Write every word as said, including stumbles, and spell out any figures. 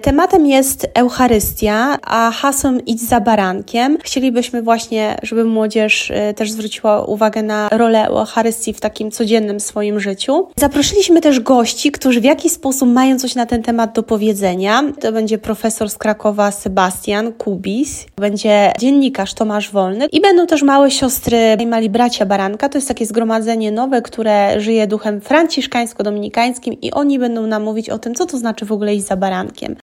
Tematem jest Eucharystia, a hasłem idź za barankiem. Chcielibyśmy właśnie, żeby młodzież też zwróciła uwagę na rolę Eucharystii w takim codziennym swoim życiu. Zaprosiliśmy też gości, którzy w jakiś sposób mają coś na ten temat do powiedzenia. To będzie profesor z Krakowa Sebastian Kubis, będzie dziennikarz Tomasz Wolny i będą też małe siostry i mali bracia baranka. To jest takie zgromadzenie nowe, które żyje duchem franciszkańsko-dominikańskim i oni będą nam mówić o tym, co to znaczy w ogóle iść za barankiem.